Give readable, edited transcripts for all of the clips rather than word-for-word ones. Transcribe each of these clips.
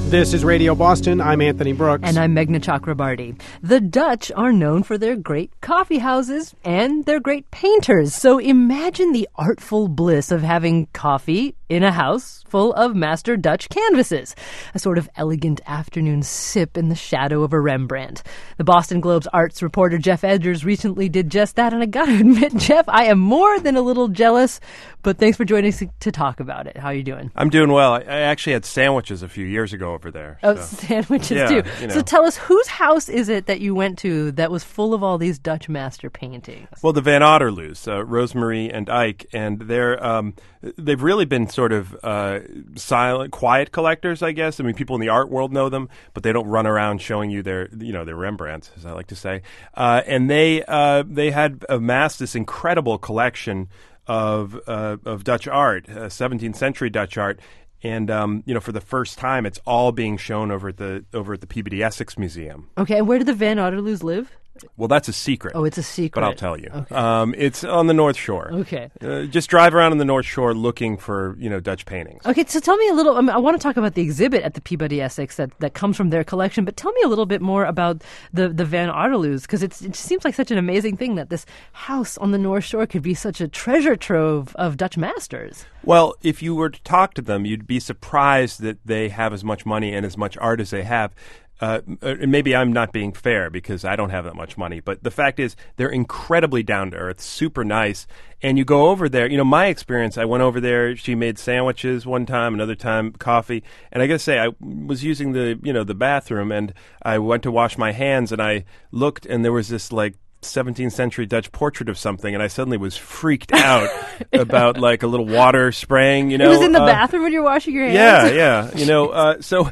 This is Radio Boston. I'm Anthony Brooks. And I'm Meghna Chakrabarty. The Dutch are known for their great coffee houses and their great painters. So imagine the artful bliss of having coffee in a house full of master Dutch canvases. A sort of elegant afternoon sip in the shadow of a Rembrandt. The Boston Globe's arts reporter Jeff Edgers recently did just that. And I gotta admit, Jeff, I am more than a little jealous. But thanks for joining us to talk about it. How are you doing? I'm doing well. I actually had sandwiches a few years ago over there. Oh, so. Sandwiches too. You know. So tell us, whose house is it that you went to that was full of all these Dutch master paintings? Well, the Van Otterloos, Rosemary and Ike, and they've really been sort of silent, quiet collectors, I guess. I mean, people in the art world know them, but they don't run around showing you their Rembrandts, as I like to say. And they had amassed this incredible collection of Dutch art, 17th century Dutch art. And for the first time, it's all being shown over at the Peabody Essex Museum. Okay, and where do the Van Otterloos live? Well, that's a secret. Oh, it's a secret. But I'll tell you. Okay. It's on the North Shore. Okay. Just drive around on the North Shore looking for, Dutch paintings. Okay, so tell me a little, I want to talk about the exhibit at the Peabody Essex that comes from their collection, but tell me a little bit more about the Van Otterloos, because it seems like such an amazing thing that this house on the North Shore could be such a treasure trove of Dutch masters. Well, if you were to talk to them, you'd be surprised that they have as much money and as much art as they have. Maybe I'm not being fair because I don't have that much money, but the fact is they're incredibly down to earth, super nice. And you go over there, my experience, I went over there, she made sandwiches one time, another time coffee. And I got to say, I was using the bathroom and I went to wash my hands and I looked and there was this 17th century Dutch portrait of something, and I suddenly was freaked out about a little water spraying, It was in the bathroom when you're washing your hands? Yeah. So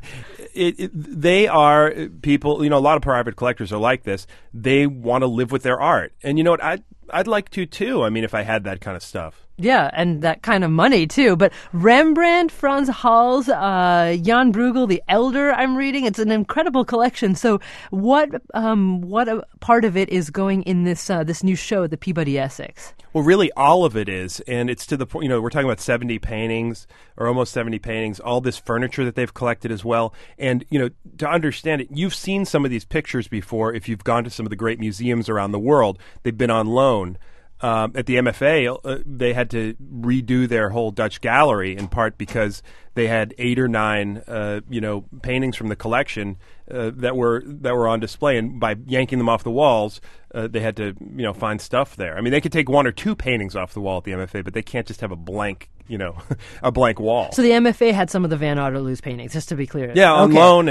they are people, a lot of private collectors are like this. They want to live with their art. And you know what? I'd like to too. I mean, if I had that kind of stuff. Yeah, and that kind of money, too. But Rembrandt, Frans Hals, Jan Bruegel, the Elder, I'm reading. It's an incredible collection. So what a part of it is going in this new show at the Peabody Essex? Well, really, all of it is. And it's to the point, we're talking about 70 paintings or almost 70 paintings, all this furniture that they've collected as well. And, to understand it, you've seen some of these pictures before if you've gone to some of the great museums around the world. They've been on loan. At the MFA, they had to redo their whole Dutch gallery in part because they had 8 or 9, paintings from the collection that were on display, and by yanking them off the walls, they had to, find stuff there. I mean, they could take 1 or 2 paintings off the wall at the MFA, but they can't just have a blank, a blank wall. So the MFA had some of the Van Otterloos paintings, just to be clear. Yeah, on loan,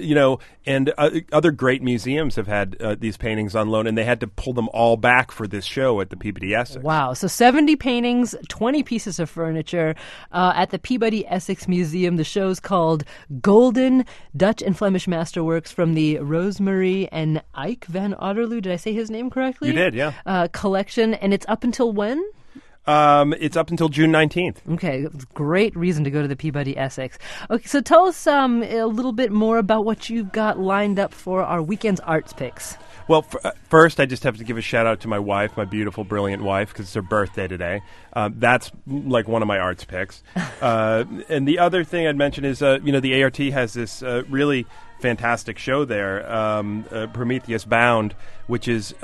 and other great museums have had these paintings on loan, and they had to pull them all back for this show at the Peabody Essex. Wow, so 70 paintings, 20 pieces of furniture at the Peabody Essex Museum. The show's called Golden, Dutch and Flemish Masterworks from the Rosemary and Ike Van Otterloo. Did I say his name correctly? You did, yeah. Collection, and it's up until when? It's up until June 19th. Okay, great reason to go to the Peabody Essex. Okay, so tell us a little bit more about what you've got lined up for our weekend's arts picks. Well, first, I just have to give a shout out to my wife, my beautiful, brilliant wife, because it's her birthday today. That's one of my arts picks. And the other thing I'd mention is, the ART has this really fantastic show there, Prometheus Bound, which is,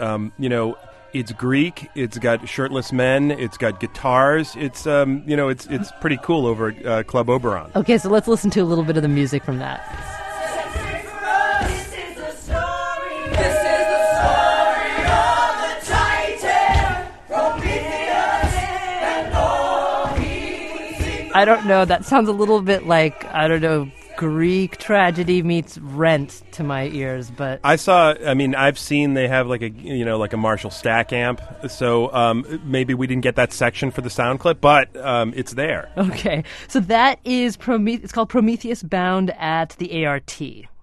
it's Greek. It's got shirtless men. It's got guitars. It's it's pretty cool over at Club Oberon. Okay, so let's listen to a little bit of the music from that. I don't know. That sounds a little bit like, Greek tragedy meets Rent to my ears, but I've seen they have like a Marshall Stack amp, so maybe we didn't get that section for the sound clip, but it's there. Okay, so that is it's called Prometheus Bound at the ART, right?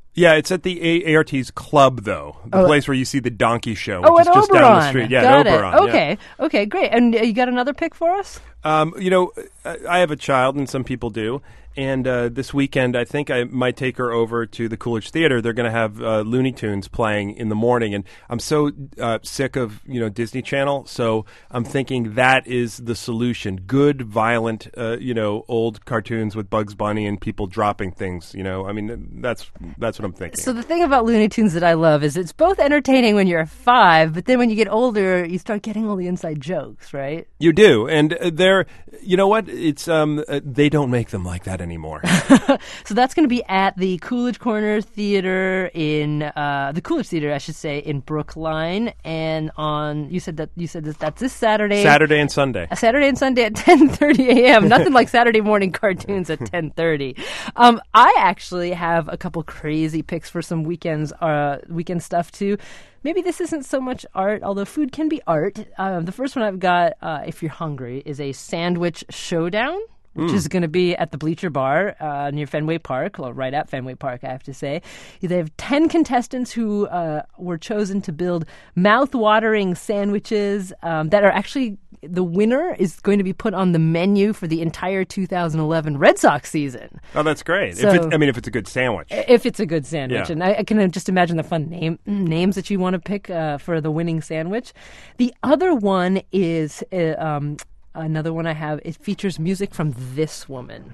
Yeah, it's at the ART's club, though. The place where you see the donkey show, which Oh, is at just Oberon. down the street. Yeah, Got at it. Oberon. Okay, okay, great. And you got another pick for us? I have a child, and some people do. And this weekend, I think I might take her over to the Coolidge Theater. They're going to have Looney Tunes playing in the morning, and I'm so sick of Disney Channel. So I'm thinking that is the solution: good, violent, old cartoons with Bugs Bunny and people dropping things. I mean, that's what I'm thinking. So the thing about Looney Tunes that I love is it's both entertaining when you're 5, but then when you get older, you start getting all the inside jokes, right? You do, and they're, it's they don't make them like that anymore. So that's going to be at the Coolidge Corner Theater in the Coolidge Theater, I should say, in Brookline, and you said that's this Saturday. Saturday and Sunday. Saturday and Sunday at 10:30 a.m. Nothing like Saturday morning cartoons at 10:30. I actually have a couple crazy picks for some weekend stuff too. Maybe this isn't so much art, although food can be art. The first one I've got, if you're hungry, is a sandwich showdown, which is going to be at the Bleacher Bar near Fenway Park, well, right at Fenway Park, I have to say. They have 10 contestants who were chosen to build mouth-watering sandwiches that are actually, the winner is going to be put on the menu for the entire 2011 Red Sox season. Oh, that's great. So, if it's a good sandwich. If it's a good sandwich. Yeah. And I can just imagine the fun names that you want to pick for the winning sandwich. The other one is... another one I have, it features music from this woman.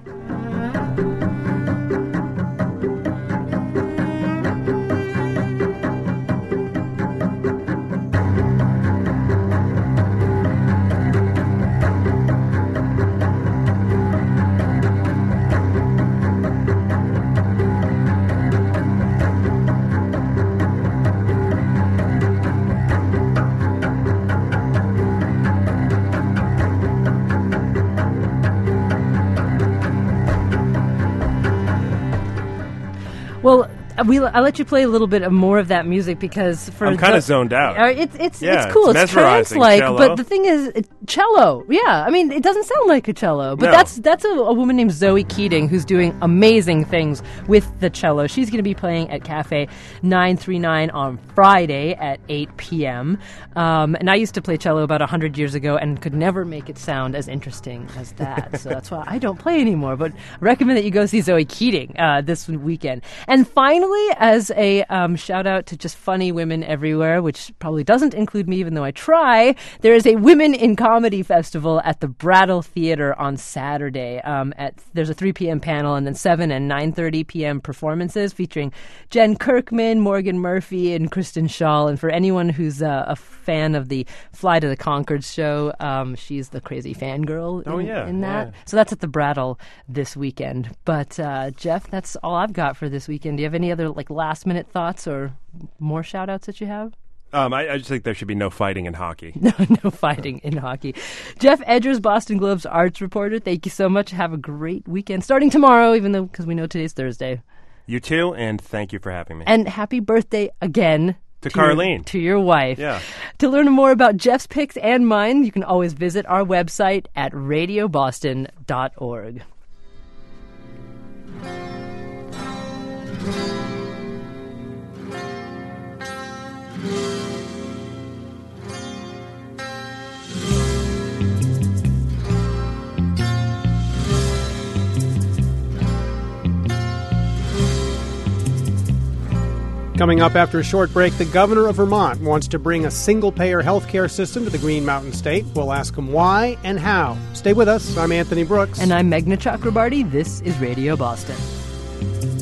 Well, I'll let you play a little bit more of that music because I'm kind of zoned out. It's cool. It's trance-like, but the thing is, cello. Yeah, I mean, it doesn't sound like a cello, but No. that's a woman named Zoe Keating who's doing amazing things with the cello. She's going to be playing at Cafe 939 on Friday at 8 p.m. And I used to play cello about 100 years ago and could never make it sound as interesting as that. So that's why I don't play anymore. But I recommend that you go see Zoe Keating this weekend. And finally, as a shout out to just funny women everywhere, which probably doesn't include me even though I try, there is a Women in Comedy Festival at the Brattle Theater on Saturday. There's a 3 p.m. panel and then 7 and 9:30 p.m. performances featuring Jen Kirkman, Morgan Murphy, and Kristen Schaal. And for anyone who's a fan of the Fly to the Conchords show, she's the crazy fangirl in that. Yeah. So that's at the Brattle this weekend. But Jeff, that's all I've got for this weekend. Do you have any other last minute thoughts or more shout outs that you have? I just think there should be no fighting in hockey. No fighting in hockey. Jeff Edgers, Boston Globe's arts reporter. Thank you so much. Have a great weekend starting tomorrow, even though because we know today's Thursday. You too, and thank you for having me. And happy birthday again. To Carlene. To your wife. Yeah. To learn more about Jeff's picks and mine, you can always visit our website at radioboston.org. Coming up after a short break, the governor of Vermont wants to bring a single-payer healthcare system to the Green Mountain State. We'll ask him why and how. Stay with us. I'm Anthony Brooks. And I'm Meghna Chakrabarty. This is Radio Boston.